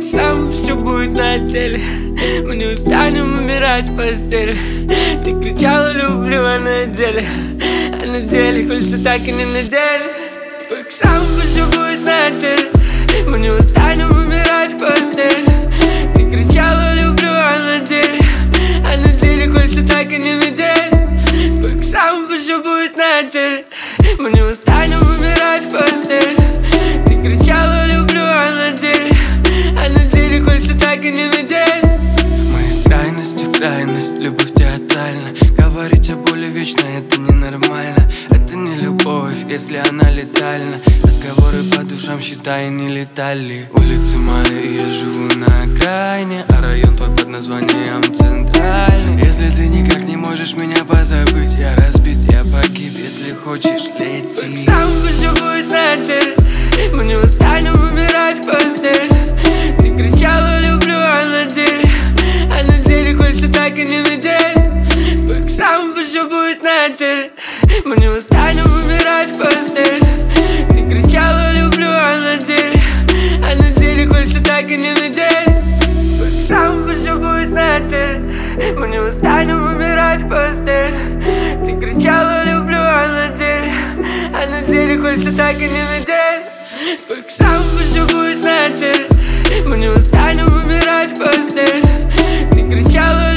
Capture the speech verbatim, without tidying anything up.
Сколько шрамов еще будет на теле, мы не устанем умирать в постели. Ты кричала люблю, а на деле, а на деле кольца так и не надели. Сколько шрамов еще будет на теле, мы не устанем умирать в постели. Ты кричала люблю, а на деле, а на деле кольца так и не надели. Сколько шрамов еще будет на теле, мы не устанем умирать в постели. Ты кричала люблю, а на деле, а на деле кольца так и не надели. Мы из крайности в крайность, любовь театральна. Говорить о боли вечно, это ненормально. Это не любовь, если она летальна. Разговоры по душам, считай, не летали. Улицы мои, и я живу на окраине, а район твой под названием центральный. Если ты никак не можешь меня позабыть, я разбит, я погиб, если хочешь лети. Сам еще будет на теле, мы не устанем умирать в постели. Ты кричала люблю, а на деле, а на деле кольца так и не надели. Сколько шрамов еще будет на теле, мы не устанем умирать в постели. Ты кричала люблю, а на деле, а на деле кольца так и не надели. Сколько шрамов еще будет на теле, мы не устанем умирать в постели. Ты кричала люблю, а на деле, а на деле кольца так и не надели. Сколько шрамов еще будет на теле, мы не устанем умирать в постели. Ты кричала